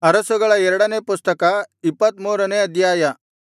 ಅರಸುಗಳ 2ನೇ ಪುಸ್ತಕ 23ನೇ ಅಧ್ಯಾಯ.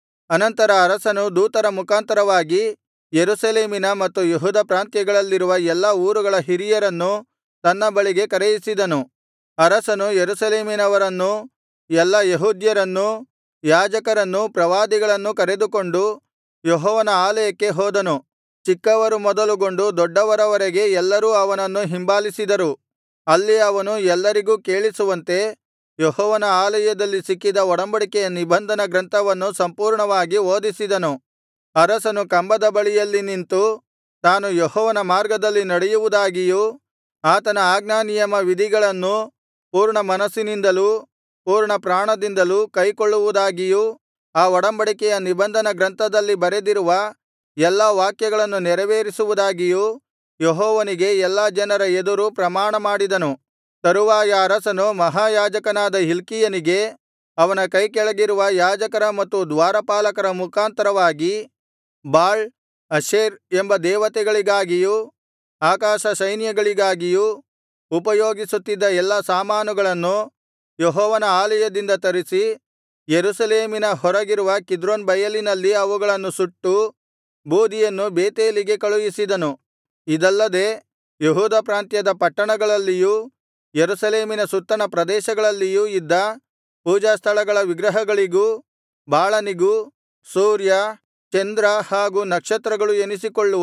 ಅನಂತರ ಅರಸನು ದೂತರ ಮುಖಾಂತರವಾಗಿ ಯೆರೂಸಲೇಮಿನ ಮತ್ತು ಯೆಹೂದ ಪ್ರಾಂತ್ಯಗಳಲ್ಲಿರುವ ಎಲ್ಲಾ ಊರುಗಳ ಹಿರಿಯರನ್ನು ತನ್ನ ಬಳಿಗೆ ಕರೆಯಿಸಿದನು. ಅರಸನು ಯೆರೂಸಲೇಮಿನವರನ್ನೂ ಎಲ್ಲಾ ಯೆಹೂದ್ಯರನ್ನೂ ಯಾಜಕರನ್ನೂ ಪ್ರವಾದಿಗಳನ್ನೂ ಕರೆದುಕೊಂಡು ಯೆಹೋವನ ಆಲಯಕ್ಕೆ ಹೋದನು. ಚಿಕ್ಕವರು ಮೊದಲುಗೊಂಡು ದೊಡ್ಡವರವರೆಗೆ ಎಲ್ಲರೂ ಅವನನ್ನು ಹಿಂಬಾಲಿಸಿದರು. ಅಲ್ಲಿ ಅವನು ಎಲ್ಲರಿಗೂ ಕೇಳಿಸುವಂತೆ ಯೆಹೋವನ ಆಲಯದಲ್ಲಿ ಸಿಕ್ಕಿದ ಒಡಂಬಡಿಕೆಯ ನಿಬಂಧನ ಗ್ರಂಥವನ್ನು ಸಂಪೂರ್ಣವಾಗಿ ಓದಿಸಿದನು. ಅರಸನು ಕಂಬದ ಬಳಿಯಲ್ಲಿ ನಿಂತು ತಾನು ಯೆಹೋವನ ಮಾರ್ಗದಲ್ಲಿ ನಡೆಯುವುದಾಗಿಯೂ ಆತನ ಆಜ್ಞಾನಿಯಮ ವಿಧಿಗಳನ್ನು ಪೂರ್ಣ ಮನಸ್ಸಿನಿಂದಲೂ ಪೂರ್ಣ ಪ್ರಾಣದಿಂದಲೂ ಕೈಕೊಳ್ಳುವುದಾಗಿಯೂ ಆ ಒಡಂಬಡಿಕೆಯ ನಿಬಂಧನ ಗ್ರಂಥದಲ್ಲಿ ಬರೆದಿರುವ ಎಲ್ಲಾ ವಾಕ್ಯಗಳನ್ನು ನೆರವೇರಿಸುವುದಾಗಿಯೂ ಯೆಹೋವನಿಗೆ ಎಲ್ಲಾ ಜನರ ಎದುರು ಪ್ರಮಾಣಮಾಡಿದನು. ತರುವಾಯ ಅರಸನು ಮಹಾಯಾಜಕನಾದ ಹಿಲ್ಕೀಯನಿಗೆ ಅವನ ಕೈಕೆಳಗಿರುವ ಯಾಜಕರ ಮತ್ತು ದ್ವಾರಪಾಲಕರ ಮುಖಾಂತರವಾಗಿ ಬಾಳ್ ಅಶೇರ್ ಎಂಬ ದೇವತೆಗಳಿಗಾಗಿಯೂ ಆಕಾಶ ಸೈನ್ಯಗಳಿಗಾಗಿಯೂ ಉಪಯೋಗಿಸುತ್ತಿದ್ದ ಎಲ್ಲಾ ಸಾಮಾನುಗಳನ್ನು ಯೆಹೋವನ ಆಲಯದಿಂದ ತರಿಸಿ ಯೆರೂಸಲೇಮಿನ ಹೊರಗಿರುವ ಕಿದ್ರೋನ್ ಬಯಲಿನಲ್ಲಿ ಅವುಗಳನ್ನು ಸುಟ್ಟು ಬೂದಿಯನ್ನು ಬೇತೇಲಿಗೆ ಕಳುಹಿಸಿದನು. ಇದಲ್ಲದೆ ಯೆಹೂದ ಪ್ರಾಂತ್ಯದ ಪಟ್ಟಣಗಳಲ್ಲಿಯೂ ಯೆರೂಸಲೇಮಿನ ಸುತ್ತಣ ಪ್ರದೇಶಗಳಲ್ಲಿಯೂ ಇದ್ದ ಪೂಜಾಸ್ಥಳಗಳ ವಿಗ್ರಹಗಳಿಗೂ ಬಾಳನಿಗೂ ಸೂರ್ಯ ಚಂದ್ರ ಹಾಗೂ ನಕ್ಷತ್ರಗಳು ಎನಿಸಿಕೊಳ್ಳುವ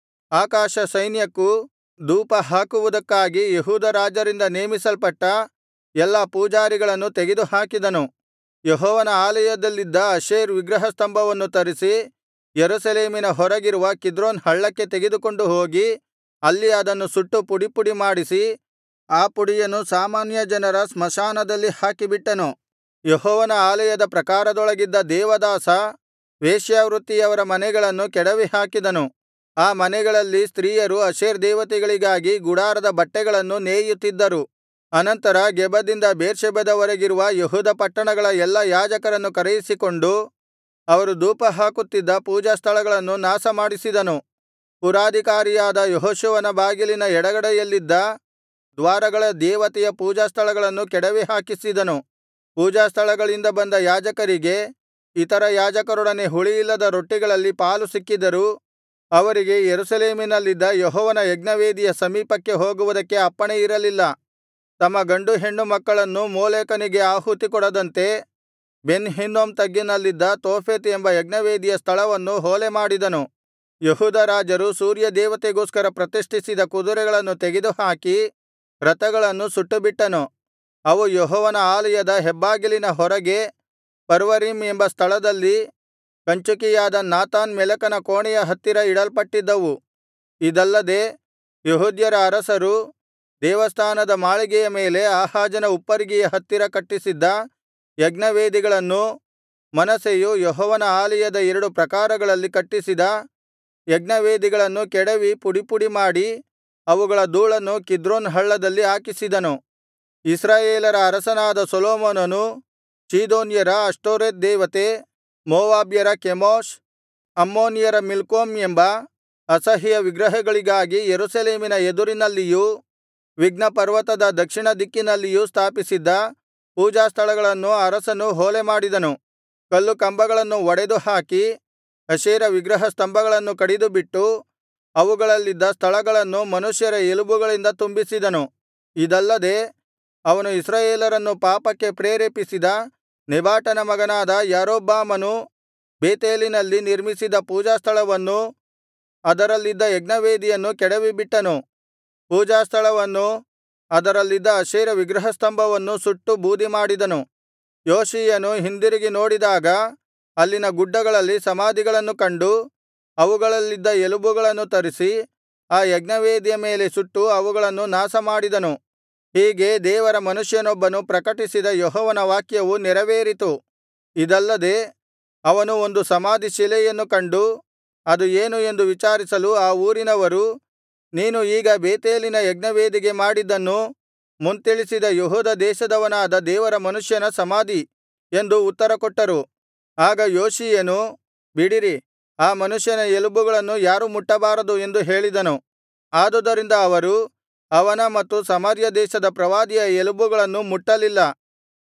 ಆಕಾಶ ಸೈನ್ಯಕ್ಕೂ ಧೂಪ ಹಾಕುವುದಕ್ಕಾಗಿ ಯೆಹೂದ ರಾಜರಿಂದ ನೇಮಿಸಲ್ಪಟ್ಟ ಎಲ್ಲಾ ಪೂಜಾರಿಗಳನ್ನು ತೆಗೆದುಹಾಕಿದನು. ಯೆಹೋವನ ಆಲಯದಲ್ಲಿದ್ದ ಅಶೇರ್ ವಿಗ್ರಹಸ್ತಂಭವನ್ನು ತರಿಸಿ ಯೆರೂಸಲೇಮಿನ ಹೊರಗಿರುವ ಕಿದ್ರೋನ್ ಹಳ್ಳಕ್ಕೆ ತೆಗೆದುಕೊಂಡು ಹೋಗಿ ಅಲ್ಲಿ ಅದನ್ನು ಸುಟ್ಟು ಪುಡಿಪುಡಿ ಮಾಡಿಸಿ ಆ ಪುಡಿಯನ್ನು ಸಾಮಾನ್ಯ ಜನರ ಸ್ಮಶಾನದಲ್ಲಿ ಹಾಕಿಬಿಟ್ಟನು. ಯೆಹೋವನ ಆಲಯದ ಪ್ರಾಕಾರದೊಳಗಿದ್ದ ದೇವದಾಸ ವೇಶ್ಯಾವೃತ್ತಿಯವರ ಮನೆಗಳನ್ನು ಕೆಡವಿಹಾಕಿದನು. ಆ ಮನೆಗಳಲ್ಲಿ ಸ್ತ್ರೀಯರು ಅಶೇರ್ ದೇವತೆಗಳಿಗಾಗಿ ಗುಡಾರದ ಬಟ್ಟೆಗಳನ್ನು ನೇಯುತ್ತಿದ್ದರು. ಅನಂತರ ಗೆಬದಿಂದ ಬೇರ್ಷೆಬದವರೆಗಿರುವ ಯೆಹೂದ ಪಟ್ಟಣಗಳ ಎಲ್ಲಾ ಯಾಜಕರನ್ನು ಕರೆಯಿಸಿಕೊಂಡು ಅವರು ಧೂಪಹಾಕುತ್ತಿದ್ದ ಪೂಜಾಸ್ಥಳಗಳನ್ನು ನಾಶಮಾಡಿಸಿದನು. ಪುರಾಧಿಕಾರಿಯಾದ ಯೆಹೋಶುವನ ಬಾಗಿಲಿನ ಎಡಗಡೆಯಲ್ಲಿದ್ದ ದ್ವಾರಗಳ ದೇವತೆಯ ಪೂಜಾಸ್ಥಳಗಳನ್ನು ಕೆಡವಿಹಾಕಿಸಿದನು. ಪೂಜಾಸ್ಥಳಗಳಿಂದ ಬಂದ ಯಾಜಕರಿಗೆ ಇತರ ಯಾಜಕರೊಡನೆ ಹುಳಿಯಿಲ್ಲದ ರೊಟ್ಟಿಗಳಲ್ಲಿ ಪಾಲು ಸಿಕ್ಕಿದರೂ ಅವರಿಗೆ ಯೆರೂಸಲೇಮಿನಲ್ಲಿದ್ದ ಯೆಹೋವನ ಯಜ್ಞವೇದಿಯ ಸಮೀಪಕ್ಕೆ ಹೋಗುವುದಕ್ಕೆ ಅಪ್ಪಣೆಯಿರಲಿಲ್ಲ. ತಮ್ಮ ಗಂಡು ಹೆಣ್ಣು ಮಕ್ಕಳನ್ನು ಮೋಲೆಕನಿಗೆ ಆಹುತಿಕೊಡದಂತೆ ಬೆನ್ ಹಿನ್ನೋಮ್ ತಗ್ಗಿನಲ್ಲಿದ್ದ ತೋಫೆತ್ ಎಂಬ ಯಜ್ಞವೇದಿಯ ಸ್ಥಳವನ್ನು ಹೊಲೆಮಾಡಿದನು. ಯೆಹೂದ ರಾಜರು ಸೂರ್ಯ ದೇವತೆಗೋಸ್ಕರ ಪ್ರತಿಷ್ಠಿಸಿದ ಕುದುರೆಗಳನ್ನು ತೆಗೆದುಹಾಕಿ ರಥಗಳನ್ನು ಸುಟ್ಟುಬಿಟ್ಟನು. ಅವು ಯೆಹೋವನ ಆಲಯದ ಹೆಬ್ಬಾಗಿಲಿನ ಹೊರಗೆ ಪರ್ವರೀಮ್ ಎಂಬ ಸ್ಥಳದಲ್ಲಿ ಕಂಚುಕಿಯಾದ ನಾತಾನ್ ಮೆಲಕನ ಕೋಣೆಯ ಹತ್ತಿರ ಇಡಲ್ಪಟ್ಟಿದ್ದವು. ಇದಲ್ಲದೆ ಯೆಹೂದ್ಯರ ಅರಸರು ದೇವಸ್ಥಾನದ ಮಾಳಿಗೆಯ ಮೇಲೆ ಆಹಾಜನ ಉಪ್ಪರಿಗೆಯ ಹತ್ತಿರ ಕಟ್ಟಿಸಿದ್ದ ಯಜ್ಞವೇದಿಗಳನ್ನೂ ಮನಸ್ಸೆಯು ಯೆಹೋವನ ಆಲಯದ 2 ಪ್ರಾಕಾರಗಳಲ್ಲಿ ಕಟ್ಟಿಸಿದ ಯಜ್ಞವೇದಿಗಳನ್ನು ಕೆಡವಿ ಪುಡಿಪುಡಿ ಮಾಡಿ ಅವುಗಳ ಧೂಳನ್ನು ಕಿದ್ರೋನ್ ಹಳ್ಳದಲ್ಲಿ ಹಾಕಿಸಿದನು. ಇಸ್ರಾಯೇಲರ ಅರಸನಾದ ಸೊಲೊಮೋನನು ಚೀದೋನ್ಯರ ಅಷ್ಟೋರೆತ್ ದೇವತೆ, ಮೋವಾಬ್ಯರ ಕೆಮೋಷ್, ಅಮ್ಮೋನಿಯರ ಮಿಲ್ಕೋಮ್ ಎಂಬ ಅಸಹ್ಯ ವಿಗ್ರಹಗಳಿಗಾಗಿ ಯೆರೂಸಲೇಮಿನ ಎದುರಿನಲ್ಲಿಯೂ ವಿಘ್ನಪರ್ವತದ ದಕ್ಷಿಣ ದಿಕ್ಕಿನಲ್ಲಿಯೂ ಸ್ಥಾಪಿಸಿದ್ದ ಪೂಜಾಸ್ಥಳಗಳನ್ನು ಅರಸನು ಹೊಲೆಮಾಡಿದನು. ಕಲ್ಲು ಕಂಬಗಳನ್ನು ಒಡೆದು ಹಾಕಿ ಅಶೇರ ವಿಗ್ರಹ ಸ್ತಂಭಗಳನ್ನು ಕಡಿದುಬಿಟ್ಟು ಅವುಗಳಲ್ಲಿದ್ದ ಸ್ಥಳಗಳನ್ನು ಮನುಷ್ಯರ ಎಲುಬುಗಳಿಂದ ತುಂಬಿಸಿದನು. ಇದಲ್ಲದೆ ಅವನು ಇಸ್ರಾಯೇಲರನ್ನು ಪಾಪಕ್ಕೆ ಪ್ರೇರೇಪಿಸಿದ ನೆಬಾಟನ ಮಗನಾದ ಯಾರೊಬ್ಬಾಮನು ಬೇತೇಲಿನಲ್ಲಿ ನಿರ್ಮಿಸಿದ ಪೂಜಾಸ್ಥಳವನ್ನೂ ಅದರಲ್ಲಿದ್ದ ಯಜ್ಞವೇದಿಯನ್ನು ಕೆಡವಿಬಿಟ್ಟನು. ಪೂಜಾಸ್ಥಳವನ್ನೂ ಅದರಲ್ಲಿದ್ದ ಅಶೇರ ವಿಗ್ರಹಸ್ತಂಭವನ್ನೂ ಸುಟ್ಟು ಬೂದಿಮಾಡಿದನು. ಯೋಷೀಯನು ಹಿಂದಿರುಗಿ ನೋಡಿದಾಗ ಅಲ್ಲಿನ ಗುಡ್ಡಗಳಲ್ಲಿ ಸಮಾಧಿಗಳನ್ನು ಕಂಡು ಅವುಗಳಲ್ಲಿದ್ದ ಎಲುಬುಗಳನ್ನು ತರಿಸಿ ಆ ಯಜ್ಞವೇದಿಯ ಮೇಲೆ ಸುಟ್ಟು ಅವುಗಳನ್ನು ನಾಶಮಾಡಿದನು. ಹೀಗೆ ದೇವರ ಮನುಷ್ಯನೊಬ್ಬನು ಪ್ರಕಟಿಸಿದ ಯೆಹೋವನ ವಾಕ್ಯವು ನೆರವೇರಿತು. ಇದಲ್ಲದೆ ಅವನು ಒಂದು ಸಮಾಧಿ ಶಿಲೆಯನ್ನು ಕಂಡು ಅದು ಏನು ಎಂದು ವಿಚಾರಿಸಲು ಆ ಊರಿನವರು, ನೀನು ಈಗ ಬೇತೇಲಿನ ಯಜ್ಞವೇದಿಗೆ ಮಾಡಿದ್ದನ್ನು ಮುಂತಿಳಿಸಿದ ಯೆಹೂದ ದೇಶದವನಾದ ದೇವರ ಮನುಷ್ಯನ ಸಮಾಧಿ ಎಂದು ಉತ್ತರಕೊಟ್ಟರು. ಆಗ ಯೋಷೀಯನು, ಬಿಡಿರಿ, ಆ ಮನುಷ್ಯನ ಎಲುಬುಗಳನ್ನು ಯಾರೂ ಮುಟ್ಟಬಾರದು ಎಂದು ಹೇಳಿದನು. ಆದುದರಿಂದ ಅವರು ಅವನ ಮತ್ತು ಸಮಾರ್ಯ ದೇಶದ ಪ್ರವಾದಿಯ ಎಲುಬುಗಳನ್ನು ಮುಟ್ಟಲಿಲ್ಲ.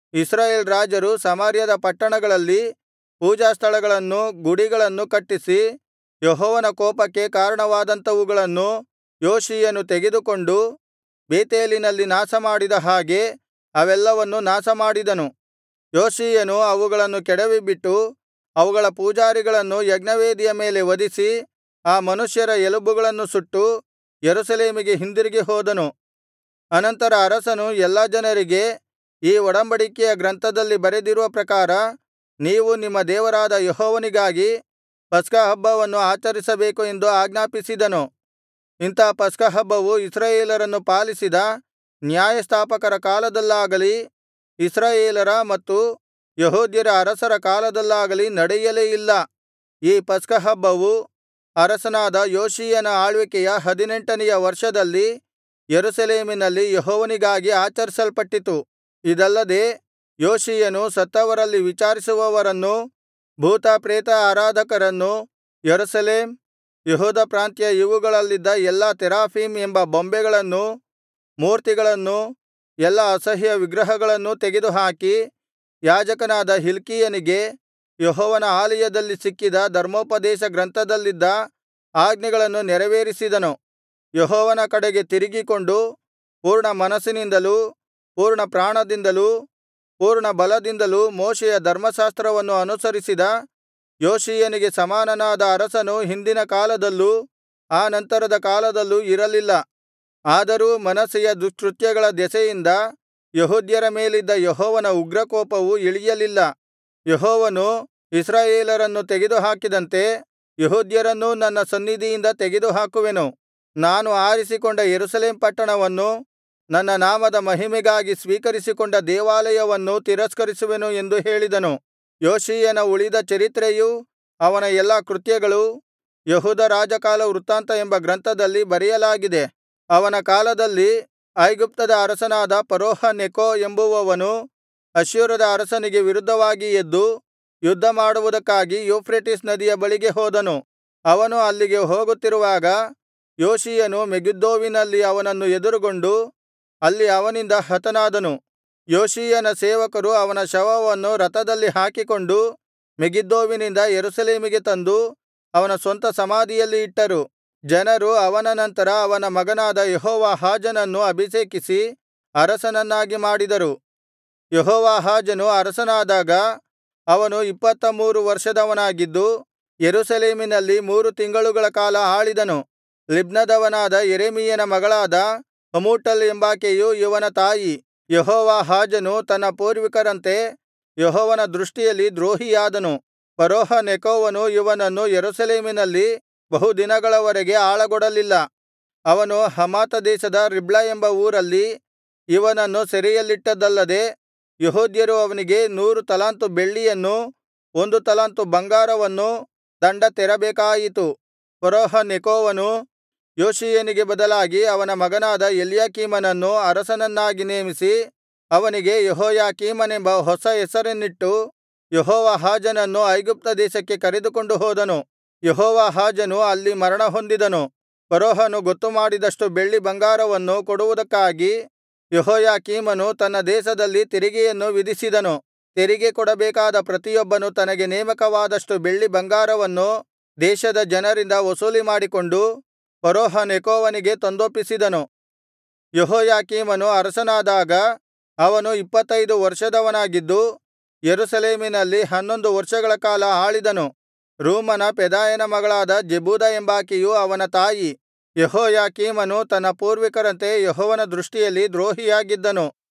ಇಸ್ರಾಯೇಲ್ ರಾಜರು ಸಮಾರ್ಯದ ಪಟ್ಟಣಗಳಲ್ಲಿ ಪೂಜಾಸ್ಥಳಗಳನ್ನೂ ಗುಡಿಗಳನ್ನು ಕಟ್ಟಿಸಿ ಯೆಹೋವನ ಕೋಪಕ್ಕೆ ಕಾರಣವಾದಂಥವುಗಳನ್ನು ಯೋಷೀಯನು ತೆಗೆದುಕೊಂಡು ಬೇತೇಲಿನಲ್ಲಿ ನಾಶಮಾಡಿದ ಹಾಗೆ ಅವೆಲ್ಲವನ್ನೂ ನಾಶಮಾಡಿದನು. ಯೋಷೀಯನು ಅವುಗಳನ್ನು ಕೆಡವಿಬಿಟ್ಟು ಅವುಗಳ ಪೂಜಾರಿಗಳನ್ನು ಯಜ್ಞವೇದಿಯ ಮೇಲೆ ವಧಿಸಿ ಆ ಮನುಷ್ಯರ ಎಲುಬುಗಳನ್ನು ಸುಟ್ಟು ಯೆರೂಸಲೇಮಿಗೆ ಹಿಂದಿರುಗಿ ಹೋದನು. ಅನಂತರ ಅರಸನು ಎಲ್ಲಾ ಜನರಿಗೆ, ಈ ಒಡಂಬಡಿಕೆಯ ಗ್ರಂಥದಲ್ಲಿ ಬರೆದಿರುವ ಪ್ರಕಾರ ನೀವು ನಿಮ್ಮ ದೇವರಾದ ಯೆಹೋವನಿಗಾಗಿ ಪಸ್ಕಹಬ್ಬವನ್ನು ಆಚರಿಸಬೇಕು ಎಂದು ಆಜ್ಞಾಪಿಸಿದನು. ಇಂಥ ಪಸ್ಕಹಬ್ಬವು ಇಸ್ರಾಯೇಲರನ್ನು ಪಾಲಿಸಿದ ನ್ಯಾಯಸ್ಥಾಪಕರ ಕಾಲದಲ್ಲಾಗಲಿ ಇಸ್ರಾಯೇಲರ ಮತ್ತು ಯೆಹೂದ್ಯರ ಅರಸರ ಕಾಲದಲ್ಲಾಗಲಿ ನಡೆಯಲೇ ಇಲ್ಲ. ಈ ಪಸ್ಕಹಬ್ಬವು ಅರಸನಾದ ಯೋಷೀಯನ ಆಳ್ವಿಕೆಯ 18ನೆಯ ವರ್ಷದಲ್ಲಿ ಯೆರೂಸಲೇಮಿನಲ್ಲಿ ಯೆಹೋವನಿಗಾಗಿ ಆಚರಿಸಲ್ಪಟ್ಟಿತು. ಇದಲ್ಲದೆ ಯೋಷೀಯನು ಸತ್ತವರಲ್ಲಿ ವಿಚಾರಿಸುವವರನ್ನೂ ಭೂತ ಪ್ರೇತ ಆರಾಧಕರನ್ನೂ ಯೆರೂಸಲೇಮ್, ಯೆಹೂದ ಪ್ರಾಂತ್ಯ ಇವುಗಳಲ್ಲಿದ್ದ ಎಲ್ಲಾ ತೆರಾಫೀಮ್ ಎಂಬ ಬೊಂಬೆಗಳನ್ನೂ ಮೂರ್ತಿಗಳನ್ನೂ ಎಲ್ಲಾ ಅಸಹ್ಯ ವಿಗ್ರಹಗಳನ್ನೂ ತೆಗೆದುಹಾಕಿ ಯಾಜಕನಾದ ಹಿಲ್ಕೀಯನಿಗೆ ಯೆಹೋವನ ಆಲಯದಲ್ಲಿ ಸಿಕ್ಕಿದ ಧರ್ಮೋಪದೇಶ ಗ್ರಂಥದಲ್ಲಿದ್ದ ಆಜ್ಞೆಗಳನ್ನು ನೆರವೇರಿಸಿದನು. ಯೆಹೋವನ ಕಡೆಗೆ ತಿರುಗಿಕೊಂಡು ಪೂರ್ಣ ಮನಸ್ಸಿನಿಂದಲೂ ಪೂರ್ಣ ಪ್ರಾಣದಿಂದಲೂ ಪೂರ್ಣ ಬಲದಿಂದಲೂ ಮೋಶೆಯ ಧರ್ಮಶಾಸ್ತ್ರವನ್ನು ಅನುಸರಿಸಿದ ಯೋಷೀಯನಿಗೆ ಸಮಾನನಾದ ಅರಸನು ಹಿಂದಿನ ಕಾಲದಲ್ಲೂ ಆ ನಂತರದ ಕಾಲದಲ್ಲೂ ಇರಲಿಲ್ಲ. ಆದರೂ ಮನಸ್ಸೆಯ ದುಷ್ಕೃತ್ಯಗಳ ದೆಸೆಯಿಂದ ಯೆಹೂದ್ಯರ ಮೇಲಿದ್ದ ಯೆಹೋವನ ಉಗ್ರಕೋಪವು ಇಳಿಯಲಿಲ್ಲ. ಯೆಹೋವನು ಇಸ್ರಾಯೇಲರನ್ನು ತೆಗೆದುಹಾಕಿದಂತೆ ಯೆಹೂದ್ಯರನ್ನೂ ನನ್ನ ಸನ್ನಿಧಿಯಿಂದ ತೆಗೆದುಹಾಕುವೆನು. ನಾನು ಆರಿಸಿಕೊಂಡ ಯೆರೂಸಲೇಮ್ ಪಟ್ಟಣವನ್ನೂ ನನ್ನ ನಾಮದ ಮಹಿಮೆಗಾಗಿ ಸ್ವೀಕರಿಸಿಕೊಂಡ ದೇವಾಲಯವನ್ನೂ ತಿರಸ್ಕರಿಸುವೆನು ಎಂದು ಹೇಳಿದನು. ಯೋಷೀಯನ ಉಳಿದ ಚರಿತ್ರೆಯೂ ಅವನ ಎಲ್ಲಾ ಕೃತ್ಯಗಳೂ ಯೆಹೂದ ರಾಜಕಾಲ ವೃತ್ತಾಂತ ಎಂಬ ಗ್ರಂಥದಲ್ಲಿ ಬರೆಯಲಾಗಿದೆ. ಅವನ ಕಾಲದಲ್ಲಿ ಐಗುಪ್ತದ ಅರಸನಾದ ಫರೋಹ ನೆಕೋ ಎಂಬುವವನು ಅಶ್ಶೂರದ ಅರಸನಿಗೆ ವಿರುದ್ಧವಾಗಿ ಎದ್ದು ಯುದ್ಧಮಾಡುವುದಕ್ಕಾಗಿ ಯೂಫ್ರೆಟಿಸ್ ನದಿಯ ಬಳಿಗೆ ಹೋದನು. ಅವನು ಅಲ್ಲಿಗೆ ಹೋಗುತ್ತಿರುವಾಗ ಯೋಷೀಯನು ಮೆಗಿದ್ದೋವಿನಲ್ಲಿ ಅವನನ್ನು ಎದುರುಗೊಂಡು ಅಲ್ಲಿ ಅವನಿಂದ ಹತನಾದನು. ಯೋಷೀಯನ ಸೇವಕರು ಅವನ ಶವವನ್ನು ರಥದಲ್ಲಿ ಹಾಕಿಕೊಂಡು ಮೆಗಿದ್ದೋವಿನಿಂದ ಯೆರೂಸಲೇಮಿಗೆ ತಂದು ಅವನ ಸ್ವಂತ ಸಮಾಧಿಯಲ್ಲಿ ಇಟ್ಟರು. ಜನರು ಅವನ ನಂತರ ಅವನ ಮಗನಾದ ಯೆಹೋವಾಹಾಜನನ್ನು ಅಭಿಷೇಕಿಸಿ ಅರಸನನ್ನಾಗಿ ಮಾಡಿದರು. ಯೆಹೋವಾಹಾಜನು ಅರಸನಾದಾಗ ಅವನು 23 ವರ್ಷದವನಾಗಿದ್ದು ಯೆರೂಸಲೇಮಿನಲ್ಲಿ 3 ತಿಂಗಳುಗಳ ಕಾಲ ಆಳಿದನು. ಲಿಬ್ನದವನಾದ ಯೆರೆಮೀಯನ ಮಗಳಾದ ಹಮೂಟಲ್ ಎಂಬಾಕೆಯು ಇವನ ತಾಯಿ. ಯೆಹೋವಾಹಾಜನು ತನ್ನ ಪೂರ್ವಿಕರಂತೆ ಯೆಹೋವನ ದೃಷ್ಟಿಯಲ್ಲಿ ದ್ರೋಹಿಯಾದನು. ಫರೋಹ ನೆಕೋವನು ಇವನನ್ನು ಯೆರೂಸಲೇಮಿನಲ್ಲಿ ಬಹುದಿನಗಳವರೆಗೆ ಆಳಗೊಡಲಿಲ್ಲ. ಅವನು ಹಮಾತ ದೇಶದ ರಿಬ್ಲಾ ಎಂಬ ಊರಲ್ಲಿ ಇವನನ್ನು ಸೆರೆಯಲ್ಲಿಟ್ಟದ್ದಲ್ಲದೆ ಯೆಹೂದ್ಯರು ಅವನಿಗೆ 100 ತಲಾಂತು ಬೆಳ್ಳಿಯನ್ನೂ 1 ತಲಾಂತು ಬಂಗಾರವನ್ನೂ ದಂಡ ತೆರಬೇಕಾಯಿತು. ಫರೋಹ ನೆಕೋವನು ಯೋಷೀಯನಿಗೆ ಬದಲಾಗಿ ಅವನ ಮಗನಾದ ಎಲ್ಯಾಕೀಮನನ್ನು ಅರಸನನ್ನಾಗಿ ನೇಮಿಸಿ ಅವನಿಗೆ ಯೆಹೋಯಾಕೀಮನೆಂಬ ಹೊಸ ಹೆಸರನ್ನಿಟ್ಟು ಯೆಹೋವಾಹಾಜನನ್ನು ಐಗುಪ್ತ ದೇಶಕ್ಕೆ ಕರೆದುಕೊಂಡು ಹೋದನು. ಯೆಹೋವಾಹಾಜನು ಅಲ್ಲಿ ಮರಣಹೊಂದಿದನು. ಫರೋಹನು ಗೊತ್ತುಮಾಡಿದಷ್ಟು ಬೆಳ್ಳಿ ಬಂಗಾರವನ್ನು ಕೊಡುವುದಕ್ಕಾಗಿ ಯೆಹೋಯಾಕೀಮನು ತನ್ನ ದೇಶದಲ್ಲಿ ತೆರಿಗೆಯನ್ನು ವಿಧಿಸಿದನು. ತೆರಿಗೆ ಕೊಡಬೇಕಾದ ಪ್ರತಿಯೊಬ್ಬನು ತನಗೆ ನೇಮಕವಾದಷ್ಟು ಬೆಳ್ಳಿ ಬಂಗಾರವನ್ನು ದೇಶದ ಜನರಿಂದ ವಸೂಲಿಮಾಡಿಕೊಂಡು ಫರೋಹ ನೆಕೋವನಿಗೆ ತಂದೊಪ್ಪಿಸಿದನು. ಯೆಹೋಯಾಕೀಮನು ಅರಸನಾದಾಗ ಅವನು 25 ವರ್ಷದವನಾಗಿದ್ದು ಯೆರೂಸಲೇಮಿನಲ್ಲಿ 11 ವರ್ಷಗಳ ಕಾಲ ಆಳಿದನು. ರೂಮನ ಪೆದಾಯನ ಮಗಳಾದ ಜೆಬೂದ ಎಂಬಾಕೆಯು ಅವನ ತಾಯಿ. ಯೆಹೋಯಾಕೀಮನು ತನ್ನ ಪೂರ್ವಿಕರಂತೆ ಯೆಹೋವನ ದೃಷ್ಟಿಯಲ್ಲಿ ದ್ರೋಹಿಯಾಗಿದ್ದನು.